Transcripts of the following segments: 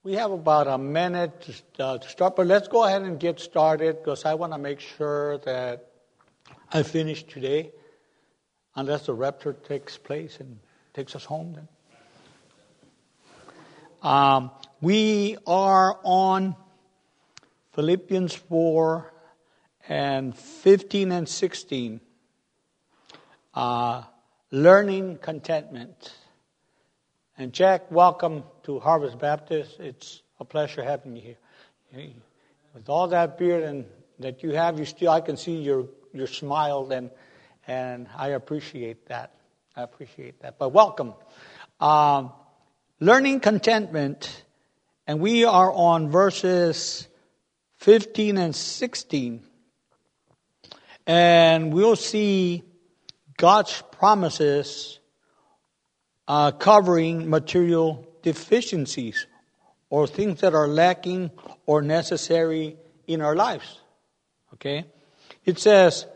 We have about a minute to start, but let's go ahead and get started because I want to make sure that I finish today, unless the rapture takes place and takes us home then. We are on Philippians 4 and 15 and 16, learning contentment. And Jack, welcome to Harvest Baptist. It's a pleasure having you here. With all that beard and that you have, I can see your smile, and I appreciate that. But welcome. Learning contentment, and we are on verses 15 and 16. And we'll see God's promises covering material deficiencies or things that are lacking or necessary in our lives. Okay? It says,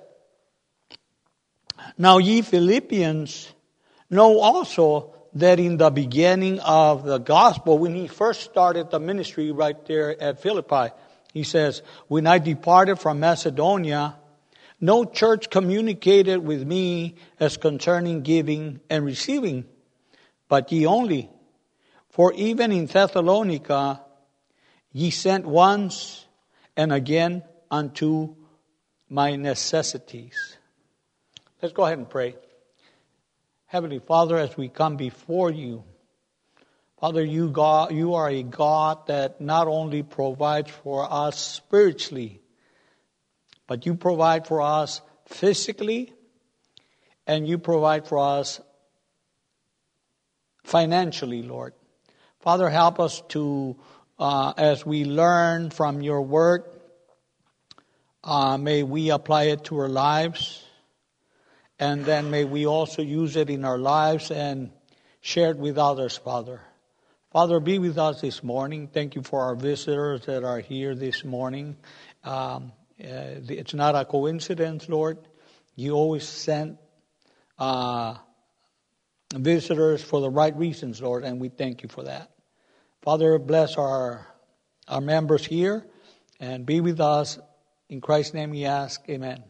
"Now ye Philippians know also that in the beginning of the gospel," when he first started the ministry right there at Philippi, he says, "When I departed from Macedonia, no church communicated with me as concerning giving and receiving, but ye only. For even in Thessalonica ye sent once and again unto my necessities." Let's go ahead and pray. Heavenly Father, as we come before you, Father, you are a God that not only provides for us spiritually, but you provide for us physically, and you provide for us financially, Lord. Father, help us to, as we learn from your word, may we apply it to our lives, and then may we also use it in our lives and share it with others, Father. Father, be with us this morning. Thank you for our visitors that are here this morning. It's not a coincidence, Lord. You always send visitors for the right reasons, Lord, and we thank you for that. Father, bless our members here and be with us. In Christ's name we ask, amen.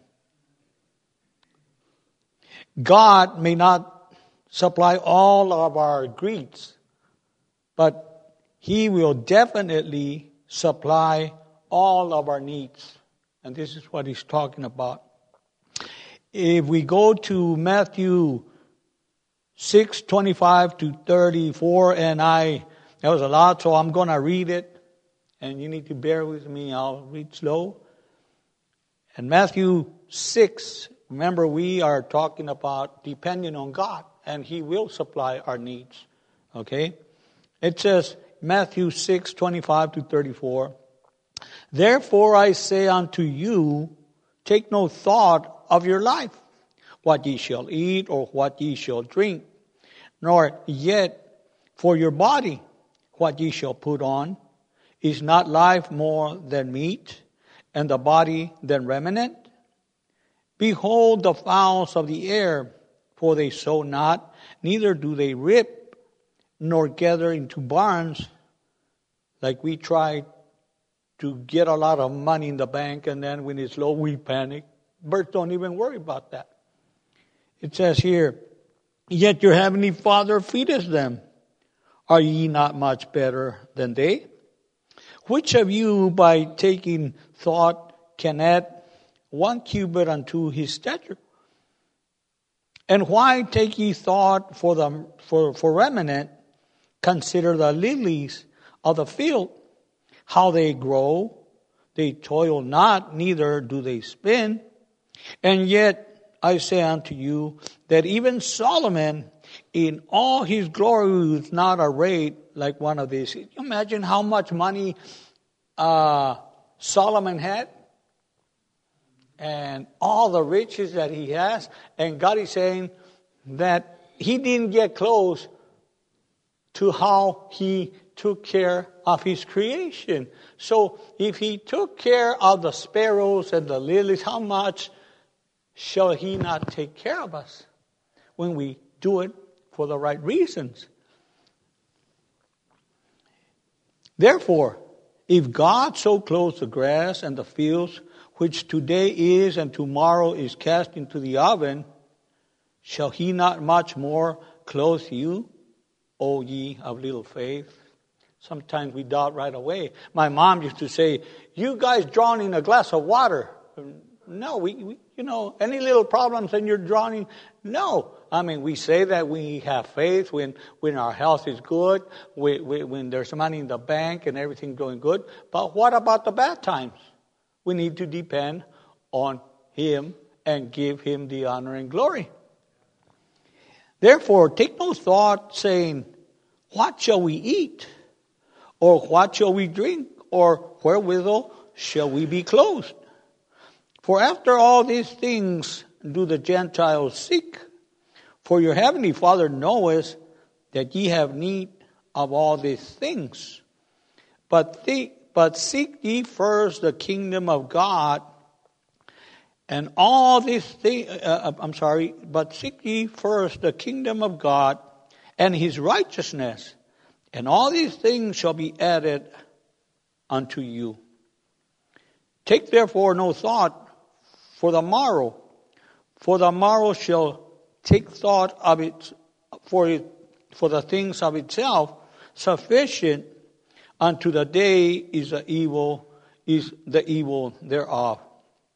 God may not supply all of our needs, but He will definitely supply all of our needs. And this is what He's talking about. If we go to Matthew 6:25 to 34, and that was a lot, so I'm going to read it, and you need to bear with me. I'll read slow. And Matthew 6, remember we are talking about depending on God, and He will supply our needs. Okay? It says, Matthew 6:25 to 34, "Therefore I say unto you, take no thought of your life, what ye shall eat or what ye shall drink, nor yet for your body what ye shall put on. Is not life more than meat, and the body than raiment? Behold the fowls of the air, for they sow not, neither do they reap, nor gather into barns." Like we try to get a lot of money in the bank, and then when it's low, we panic. Birds don't even worry about that. It says here, "Yet your heavenly Father feedeth them. Are ye not much better than they? Which of you by taking thought can add 1 cubit unto his stature? And why take ye thought for raiment? Consider the lilies of the field, how they grow. They toil not, neither do they spin. And yet I say unto you that even Solomon in all his glory was not arrayed like one of these." Can you imagine how much money Solomon had? And all the riches that he has. And God is saying that he didn't get close to how he took care of his creation. So if he took care of the sparrows and the lilies, how much shall he not take care of us when we do it for the right reasons? Therefore, if God so clothes the grass and the fields, which today is and tomorrow is cast into the oven, shall he not much more clothe you, O ye of little faith? Sometimes we doubt right away. My mom used to say, you guys drowning a glass of water. No, we any little problems and you're drowning. No. I mean, we say that we have faith when our health is good, when there's money in the bank and everything's going good. But what about the bad times? We need to depend on Him and give Him the honor and glory. Therefore, take no thought saying, what shall we eat? Or what shall we drink? Or wherewithal shall we be clothed? For after all these things do the Gentiles seek. For your heavenly Father knoweth that ye have need of all these things. But seek ye first the kingdom of God, and all these things, but seek ye first the kingdom of God and His righteousness, and all these things shall be added unto you. Take therefore no thought for the morrow shall take thought of it for the things of itself. Sufficient unto the day is the evil thereof.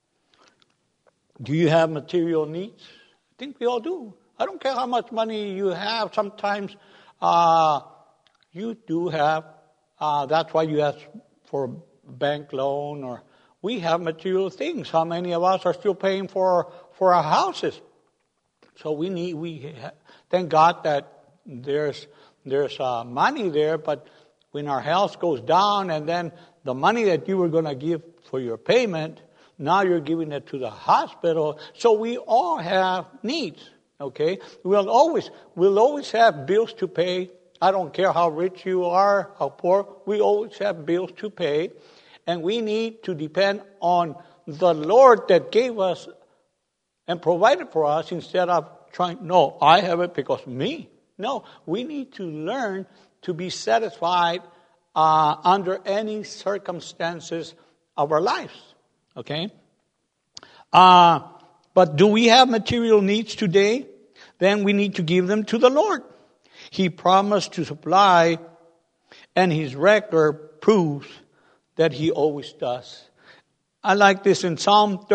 Do you have material needs? I think we all do. I don't care how much money you have. Sometimes you do have. That's why you ask for a bank loan, or we have material things. How many of us are still paying for our houses? So thank God that there's money there. But when our health goes down, and then the money that you were going to give for your payment, now you're giving it to the hospital. So we all have needs. Okay, we'll always have bills to pay. I don't care how rich you are, how poor. We always have bills to pay, and we need to depend on the Lord that gave us and provided for us, instead of trying, no, I have it because me. No, we need to learn to be satisfied under any circumstances of our lives. Okay? But do we have material needs today? Then we need to give them to the Lord. He promised to supply, and His record proves that He always does. I like this in Psalm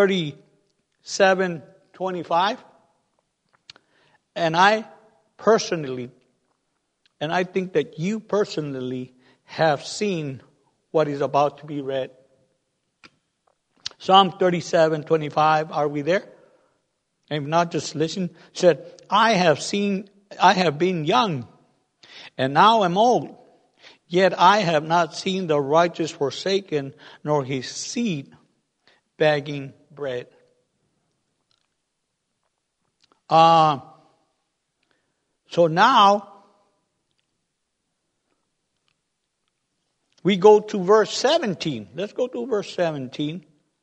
37:25. And I personally, and I think that you personally have seen what is about to be read. Psalm 37:25. Are we there? If not, just listen. It said, I have been young, and now am old. Yet I have not seen the righteous forsaken, nor his seed begging bread. So now we go to verse 17. Let's go to verse 17.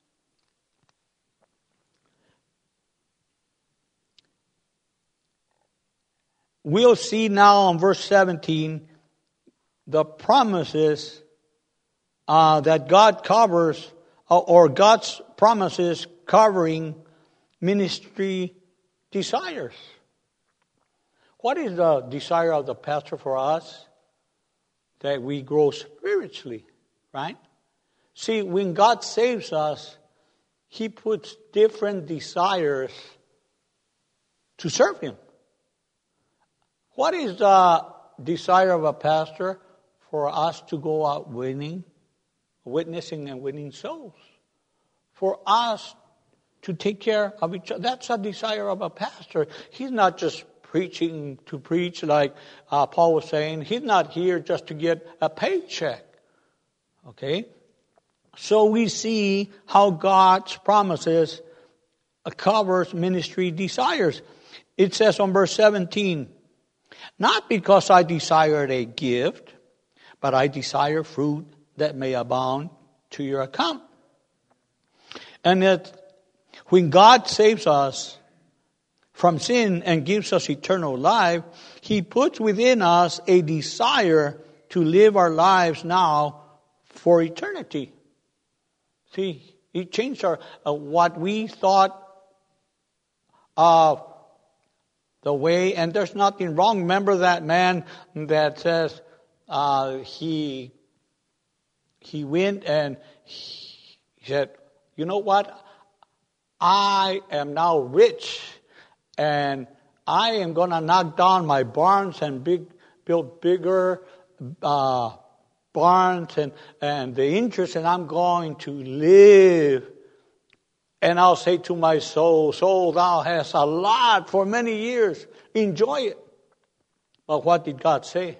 We'll see now on verse 17 the promises that God covers, or God's promises covering ministry desires. What is the desire of the pastor for us? That we grow spiritually, right? See, when God saves us, He puts different desires to serve Him. What is the desire of a pastor? For us to go out witnessing and winning souls. For us to take care of each other. That's a desire of a pastor. He's not just preaching to preach like Paul was saying. He's not here just to get a paycheck. Okay? So we see how God's promises covers ministry desires. It says on verse 17, not because I desired a gift, but I desire fruit that may abound to your account. And that when God saves us from sin and gives us eternal life, He puts within us a desire to live our lives now for eternity. See, He changed our what we thought of the way, and there's nothing wrong. Remember that man that says he went and he said, you know what? I am now rich, and I am going to knock down my barns and build bigger barns and the interest, and I'm going to live. And I'll say to my soul, soul, thou hast a lot for many years. Enjoy it. But what did God say?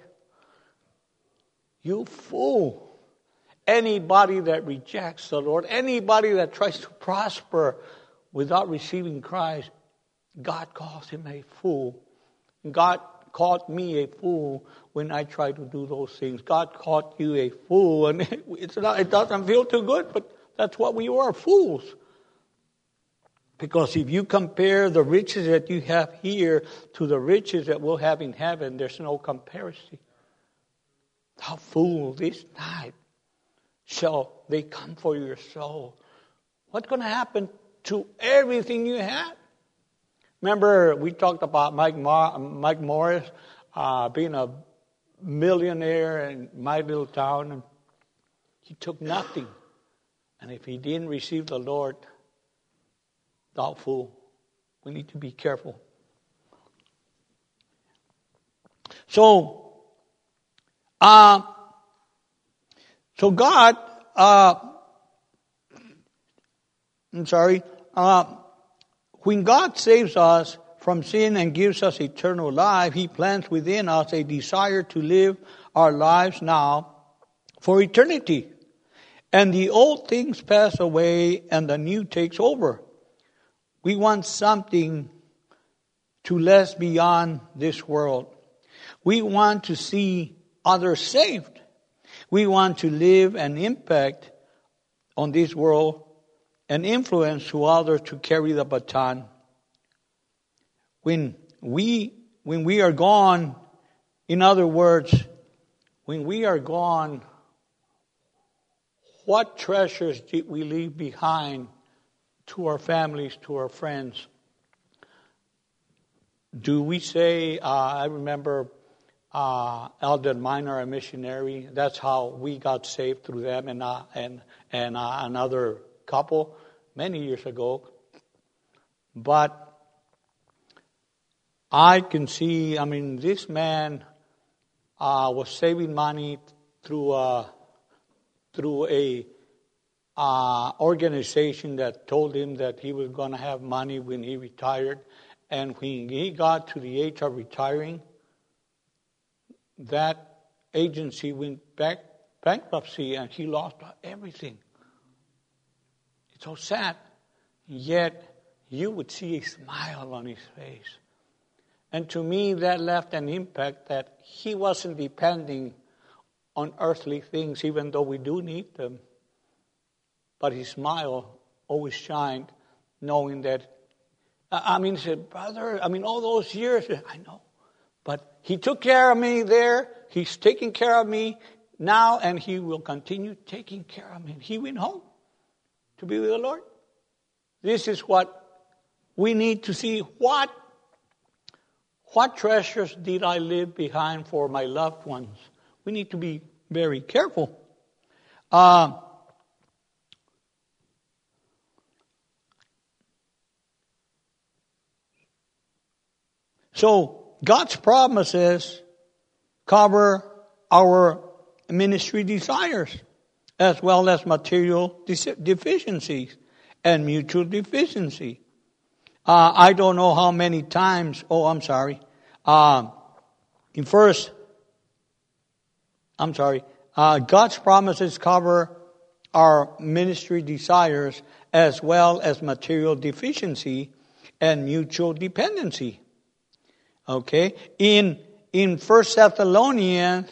You fool. Anybody that rejects the Lord, anybody that tries to prosper without receiving Christ, God calls him a fool. God called me a fool when I try to do those things. God called you a fool, and it doesn't feel too good, but that's what we are, fools. Because if you compare the riches that you have here to the riches that we'll have in heaven, there's no comparison. Thou fool, this night shall they come for your soul. What's going to happen to everything you have? Remember, we talked about Mike Morris being a millionaire in my little town. And he took nothing. And if he didn't receive the Lord, thou fool. We need to be careful. So God, when God saves us from sin and gives us eternal life, He plants within us a desire to live our lives now for eternity. And the old things pass away and the new takes over. We want something to last beyond this world. We want to see others saved. We want to live an impact on this world and influence to others to carry the baton. When we are gone, in other words, when we are gone, what treasures did we leave behind to our families, to our friends? Do we say, I remember Eldon Minor, a missionary, that's how we got saved through them and another couple many years ago. But I can see, this man was saving money through a organization that told him that he was going to have money when he retired. And when he got to the age of retiring, that agency went bankruptcy and he lost everything. It's so sad. Yet you would see a smile on his face. And to me, that left an impact that he wasn't depending on earthly things, even though we do need them. But his smile always shined, knowing that, he said, brother, all those years, I know. But he took care of me there. He's taking care of me now, and he will continue taking care of me. He went home to be with the Lord. This is what we need to see. What treasures did I leave behind for my loved ones? We need to be very careful. So God's promises cover our ministry desires as well as material deficiencies and mutual deficiency. I don't know how many times, God's promises cover our ministry desires as well as material deficiency and mutual dependency. Okay? In 1 Thessalonians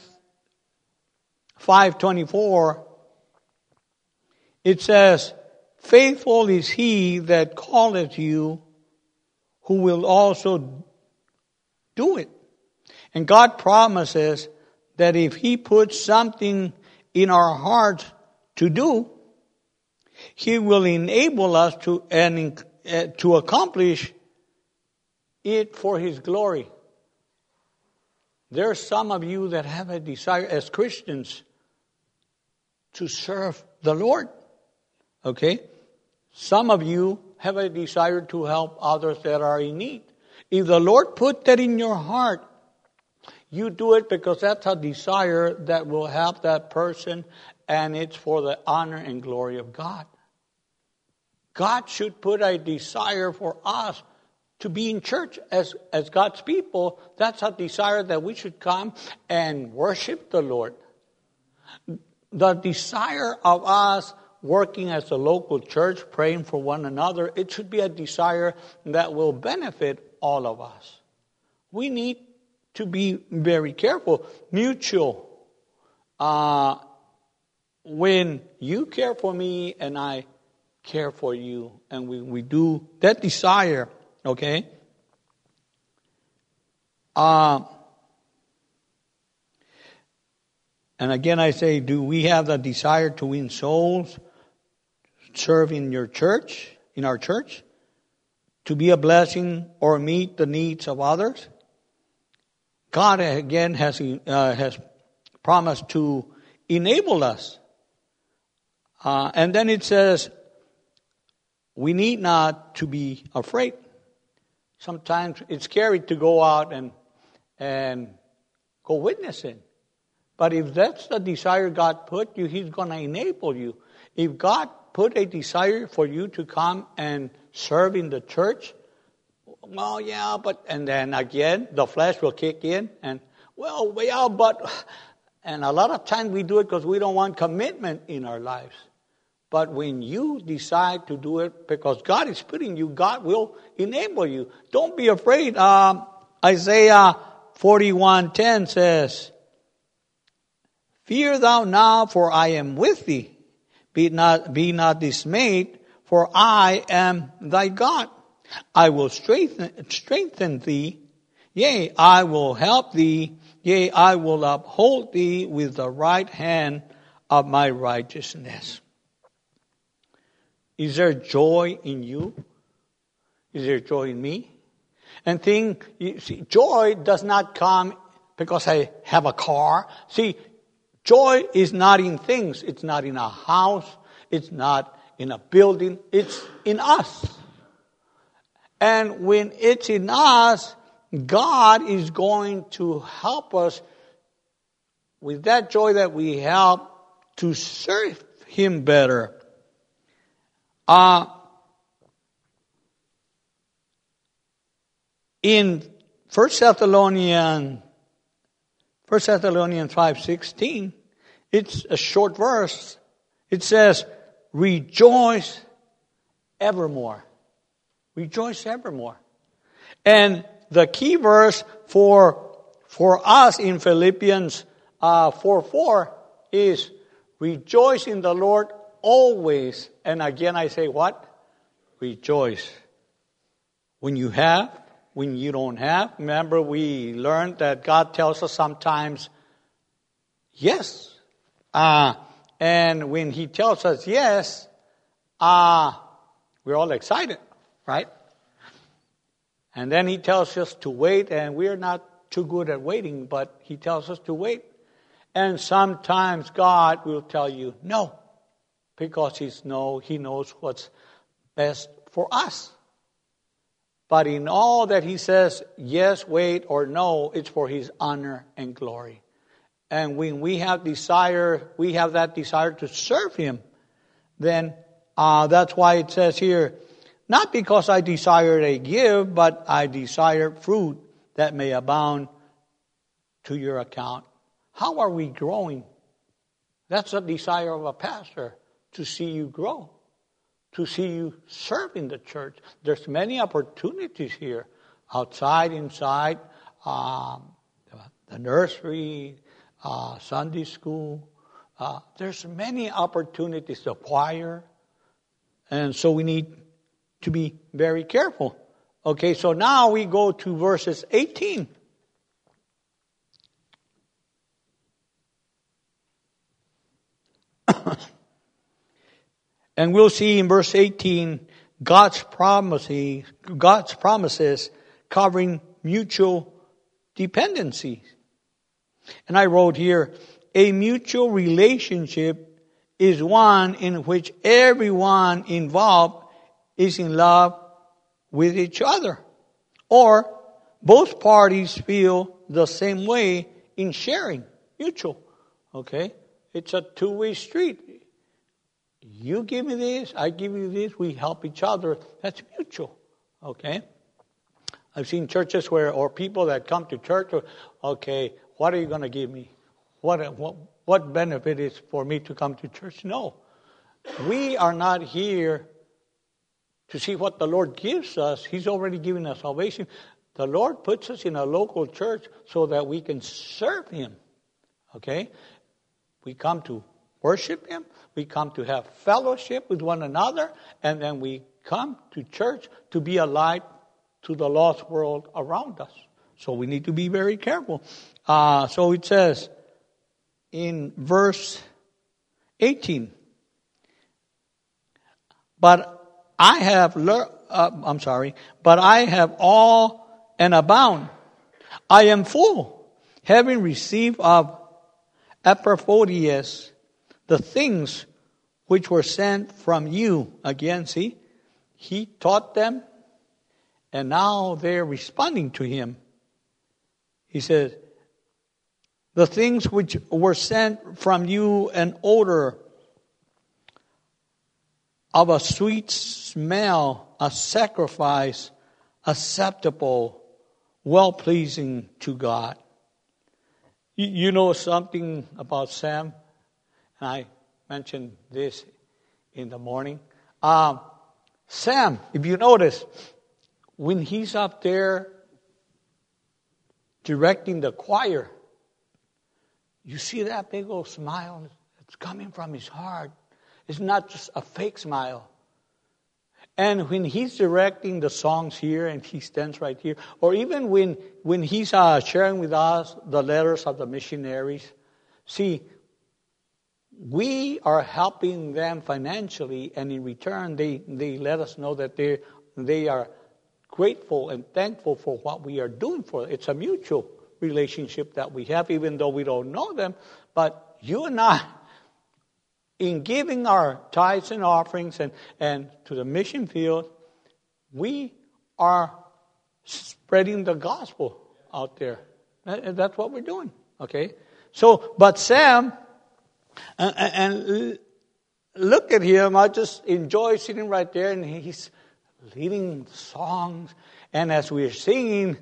5:24, it says, faithful is he that calleth you, who will also do it. And God promises that if He puts something in our hearts to do, He will enable us to accomplish it for His glory. There are some of you that have a desire as Christians to serve the Lord. Okay? Some of you have a desire to help others that are in need. If the Lord put that in your heart, you do it because that's a desire that will help that person, and it's for the honor and glory of God. God should put a desire for us to be in church as God's people. That's a desire that we should come and worship the Lord. The desire of us working as a local church, praying for one another, it should be a desire that will benefit all of us. We need to be very careful. Mutual. When you care for me and I care for you, and we do that desire, okay? And again I say, do we have the desire to win souls, serve in your church, in our church, to be a blessing or meet the needs of others? God again has promised to enable us. And then it says, we need not to be afraid. Sometimes it's scary to go out and go witnessing. But if that's the desire God put you, He's going to enable you. If God put a desire for you to come and serve in the church, well, yeah, but, and then again, the flesh will kick in, and, well, yeah, but, and a lot of times we do it because we don't want commitment in our lives. But when you decide to do it because God is putting you, God will enable you. Don't be afraid. Isaiah 41:10 says, "Fear thou not, for I am with thee. Be not dismayed, for I am thy God. I will strengthen thee. Yea, I will help thee. Yea, I will uphold thee with the right hand of my righteousness." Is there joy in you? Is there joy in me? And joy does not come because I have a car. See, joy is not in things. It's not in a house. It's not in a building. It's in us. And when it's in us, God is going to help us with that joy that we have to serve Him better. In 1 Thessalonians 5:16, it's a short verse. It says, "Rejoice evermore." Rejoice evermore. And the key verse for us in Philippians 4:4 is, "Rejoice in the Lord always." And again I say what? Rejoice. When you have, when you don't have. Remember we learned that God tells us sometimes yes. And when He tells us yes, we're all excited, right? And then He tells us to wait, and we're not too good at waiting, but He tells us to wait. And sometimes God will tell you no, because He knows what's best for us. But in all that He says, yes, wait, or no, it's for His honor and glory. And when we have that desire to serve Him, then that's why it says here, not because I desire a gift, but I desire fruit that may abound to your account. How are we growing? That's a desire of a pastor, to see you grow, to see you serve in the church. There's many opportunities here, outside, inside, the nursery, Sunday school. There's many opportunities, the choir. And so we need to be very careful. Okay, so now we go to verses 18. And we'll see in verse 18, God's promises covering mutual dependencies. And I wrote here, a mutual relationship is one in which everyone involved is in love with each other. Or both parties feel the same way in sharing. Mutual. Okay? It's a two-way street. You give me this, I give you this, we help each other. That's mutual. Okay? I've seen churches or people that come to church, okay, what are you going to give me? What benefit is for me to come to church? No. We are not here to see what the Lord gives us. He's already given us salvation. The Lord puts us in a local church so that we can serve Him. Okay? We come to worship Him. We come to have fellowship with one another. And then we come to church to be a light to the lost world around us. So we need to be very careful. So it says in verse 18, but I have all and abound. I am full, having received of Epaphroditus the things which were sent from you. Again, see, he taught them, and now they're responding to him. He says, the things which were sent from you, an odor of a sweet smell, a sacrifice acceptable, well-pleasing to God. You know something about Sam? And I mentioned this in the morning. Sam, if you notice, when he's up there directing the choir, you see that big old smile that's coming from his heart. It's not just a fake smile. And when he's directing the songs here and he stands right here, or even when he's sharing with us the letters of the missionaries, see, we are helping them financially, and in return they let us know that they are grateful and thankful for what we are doing for them. It's a mutual relationship that we have, even though we don't know them. But you and I, in giving our tithes and offerings and to the mission field, we are spreading the gospel out there. That's what we're doing. Okay? So, but Sam, and look at him, I just enjoy sitting right there, and he's leading songs. And as we're singing,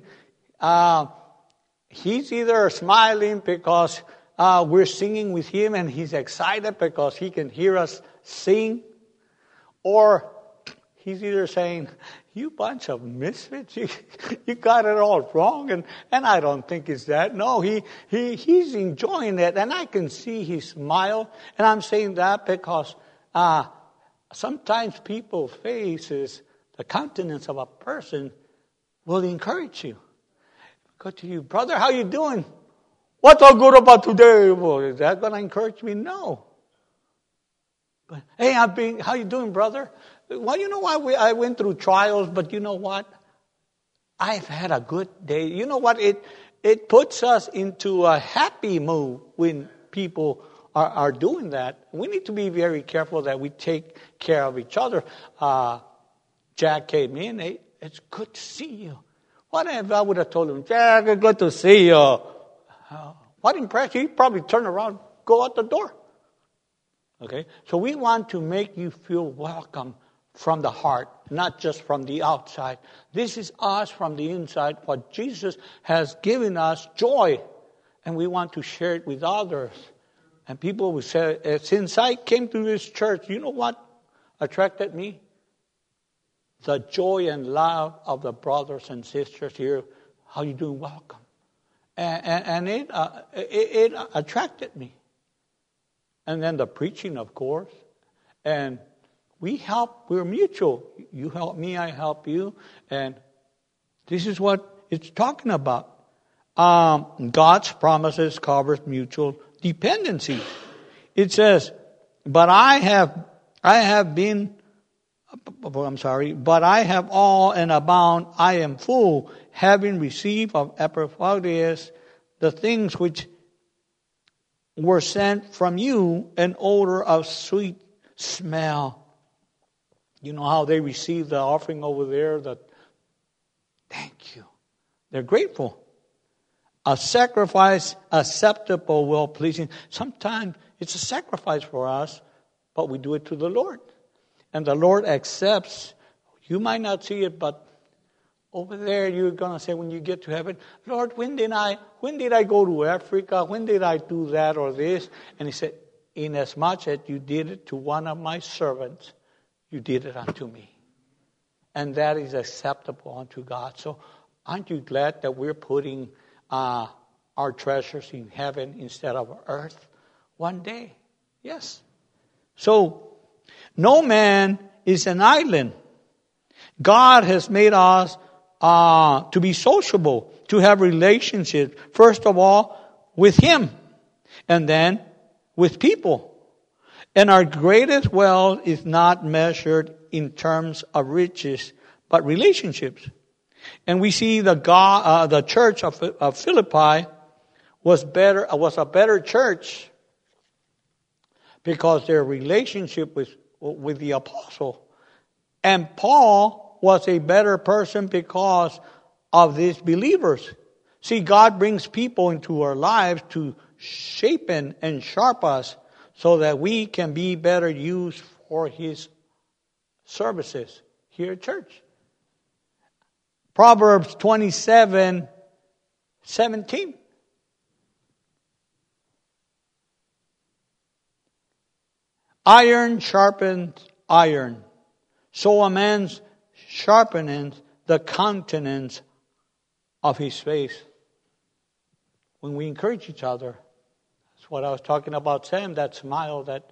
he's either smiling because we're singing with him and he's excited because he can hear us sing, or he's either saying, you bunch of misfits, you got it all wrong, and I don't think it's that. No, he's enjoying it, and I can see his smile, and I'm saying that because sometimes people's faces, the countenance of a person will encourage you. Go to you, brother, how you doing? What's so good about today? Well, is that going to encourage me? No. But, hey, how you doing, brother? Well, you know what? I went through trials, but you know what? I've had a good day. You know what? It puts us into a happy mood when people are doing that. We need to be very careful that we take care of each other. Jack came in. Hey, it's good to see you. What if I would have told him, Jack, it's good to see you? What impression? He'd probably turn around, go out the door. Okay? So we want to make you feel welcome from the heart, not just from the outside. This is us from the inside, what Jesus has given us, joy. And we want to share it with others. And people will say, since I came to this church, you know what attracted me? The joy and love of the brothers and sisters here. How you doing? Welcome. And it attracted me. And then the preaching, of course. And we're mutual. You help me, I help you. And this is what it's talking about. God's promises covers mutual dependency. It says, but I have all and abound. I am full, having received of Epaphroditus the things which were sent from you, an odor of sweet smell. You know how they receive the offering over there? Thank you. They're grateful. A sacrifice acceptable, well-pleasing. Sometimes it's a sacrifice for us, but we do it to the Lord. And the Lord accepts. You might not see it, but over there you're going to say when you get to heaven, Lord, when did I go to Africa? When did I do that or this? And he said, inasmuch as you did it to one of my servants, you did it unto me. And that is acceptable unto God. So aren't you glad that we're putting our treasures in heaven instead of earth one day? Yes. So no man is an island. God has made us to be sociable, to have relationships, first of all, with Him, and then with people. And our greatest wealth is not measured in terms of riches, but relationships. And we see the church of Philippi was a better church because their relationship with the apostle. And Paul was a better person because of these believers. See, God brings people into our lives to shape and sharpen us so that we can be better used for His services here at church. Proverbs 27:17. Iron sharpens iron, so a man sharpeneth the countenance of his face. When we encourage each other, that's what I was talking about, Sam, that smile, that,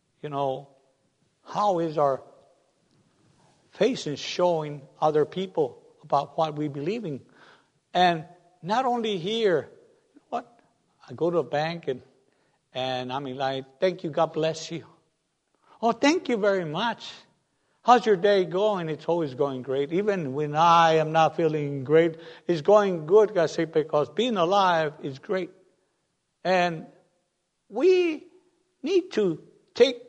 how is our faces showing other people about what we believe in? And not only here, I go to a bank and I'm like, thank you, God bless you. Oh, thank you very much. How's your day going? It's always going great. Even when I am not feeling great, it's going good, I say, because being alive is great. And we need to take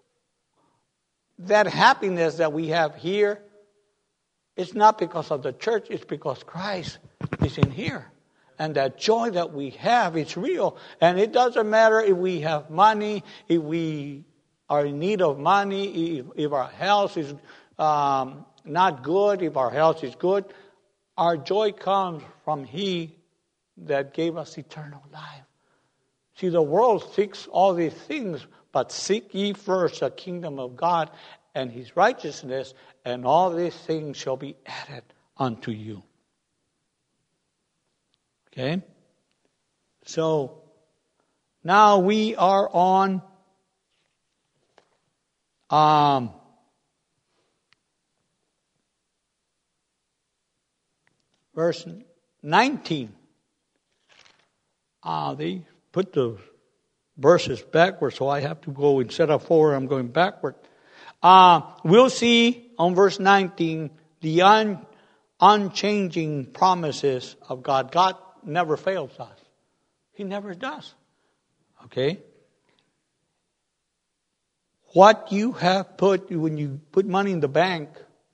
that happiness that we have here. It's not because of the church, it's because Christ is in here. And that joy that we have is real. And it doesn't matter if we have money, if we are in need of money, if our health is not good, if our health is good. Our joy comes from He that gave us eternal life. See, the world seeks all these things, but seek ye first the kingdom of God and His righteousness, and all these things shall be added unto you. Okay? So, now we are on verse 19. They put the verses backwards, so I have to go, instead of forward, I'm going backward. We'll see on verse 19 the unchanging promises of God. God never fails us. He never does. Okay? What you have put, when you put money in the bank,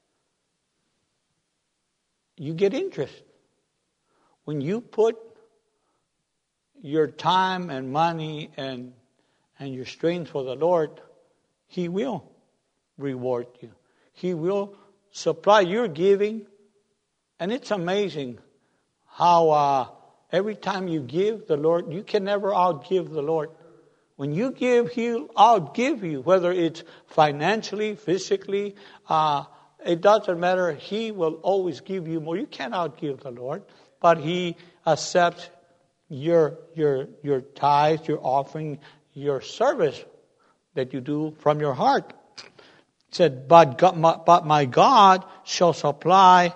you get interest. When you put your time and money and your strength for the Lord, He will reward you. He will supply your giving. And it's amazing how every time you give the Lord, you can never outgive the Lord. When you give, He'll outgive you, whether it's financially, physically, it doesn't matter. He will always give you more. You can't outgive the Lord, but He accepts your tithes, your offering, your service that you do from your heart. He said, but my God shall supply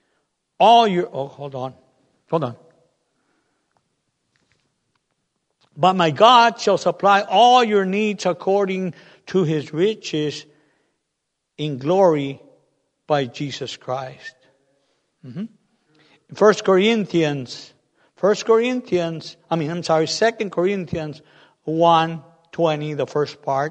all your... Oh, hold on. But my God shall supply all your needs according to His riches in glory by Jesus Christ. 2 Corinthians 1:20, the first part.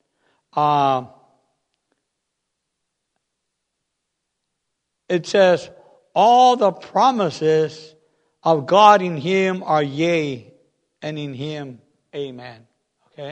It says, all the promises of God in Him are yea, and in Him, amen. Okay?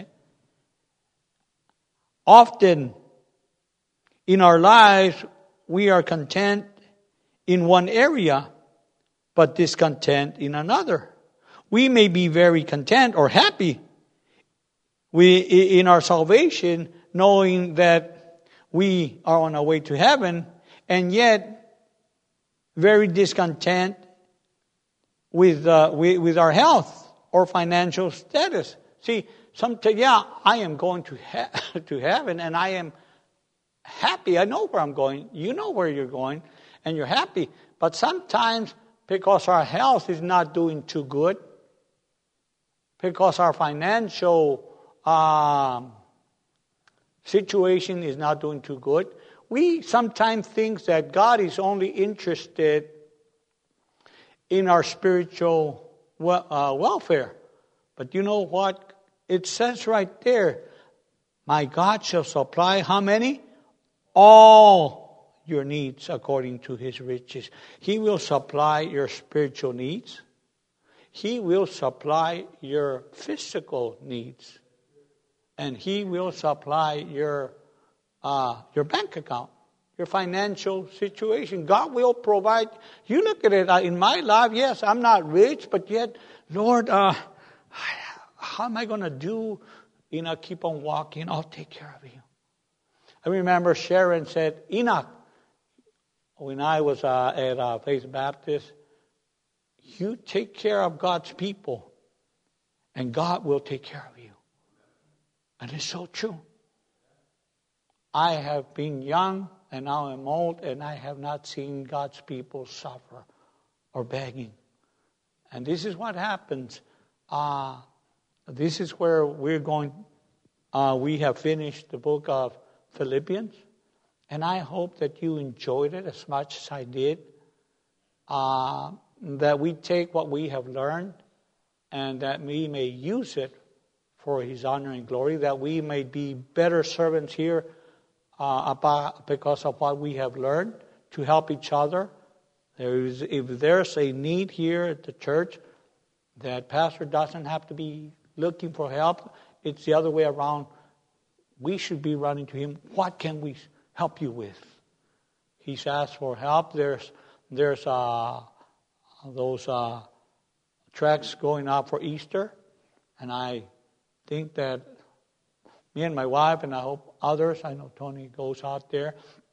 Often in our lives, we are content in one area, but discontent in another. We may be very content or happy in our salvation, knowing that we are on our way to heaven, and yet very discontent with our health or financial status. See, I am going to heaven, and I am happy. I know where I'm going. You know where you're going, and you're happy. But sometimes, because our health is not doing too good, because our financial situation is not doing too good, we sometimes think that God is only interested in our spiritual welfare. But you know what? It says right there, my God shall supply how many? All your needs according to His riches. He will supply your spiritual needs. He will supply your physical needs. And He will supply your bank account, your financial situation. God will provide. You look at it in my life. Yes, I'm not rich, but yet, Lord, how am I going to do? Keep on walking. I'll take care of you. I remember Sharon said, Enoch, when I was at Faith Baptist, you take care of God's people, and God will take care of you. And it's so true. I have been young, and now I'm old, and I have not seen God's people suffer or begging. And this is what happens. This is where we're going. We have finished the book of Philippians, and I hope that you enjoyed it as much as I did. That we take what we have learned, and that we may use it for His honor and glory, that we may be better servants here because of what we have learned, to help each other. If there's a need here at the church, that pastor doesn't have to be looking for help. It's the other way around. We should be running to him. What can we help you with? He's asked for help. There's those tracts going out for Easter, and I think that me and my wife, and I hope others, I know Tony goes out there,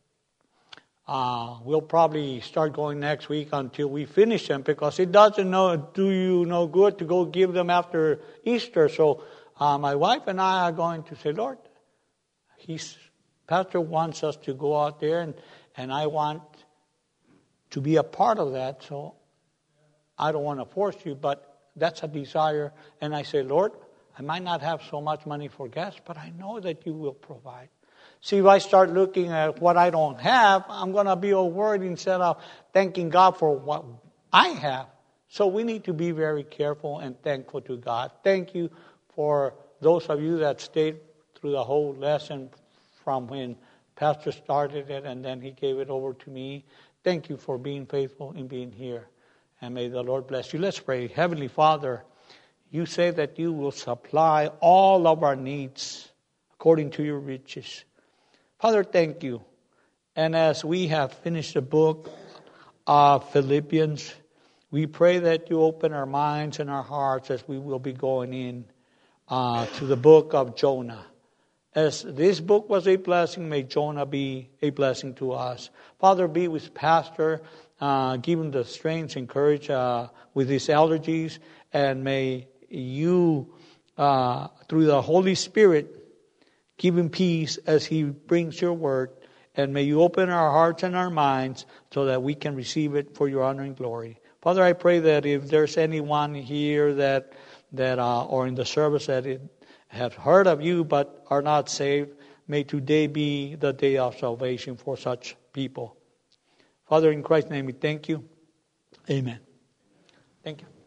we'll probably start going next week until we finish them, because it doesn't do you no good to go give them after Easter. So my wife and I are going to say, Lord, Pastor wants us to go out there, and I want to be a part of that. So I don't want to force you, but that's a desire. And I say, Lord, I might not have so much money for gas, but I know that you will provide. See, if I start looking at what I don't have, I'm going to be all worried instead of thanking God for what I have. So we need to be very careful and thankful to God. Thank you for those of you that stayed through the whole lesson from when Pastor started it and then he gave it over to me. Thank you for being faithful in being here. And may the Lord bless you. Let's pray. Heavenly Father, you say that you will supply all of our needs according to your riches. Father, thank you. And as we have finished the book of Philippians, we pray that you open our minds and our hearts as we will be going in to the book of Jonah. As this book was a blessing, may Jonah be a blessing to us. Father, be with Pastor. Give him the strength and courage with his allergies. And may you, through the Holy Spirit, give him peace as he brings your word. And may you open our hearts and our minds so that we can receive it for your honor and glory. Father, I pray that if there's anyone here that that or in the service that have heard of you but are not saved. May today be the day of salvation for such people. Father, in Christ's name we thank you. Amen. Thank you.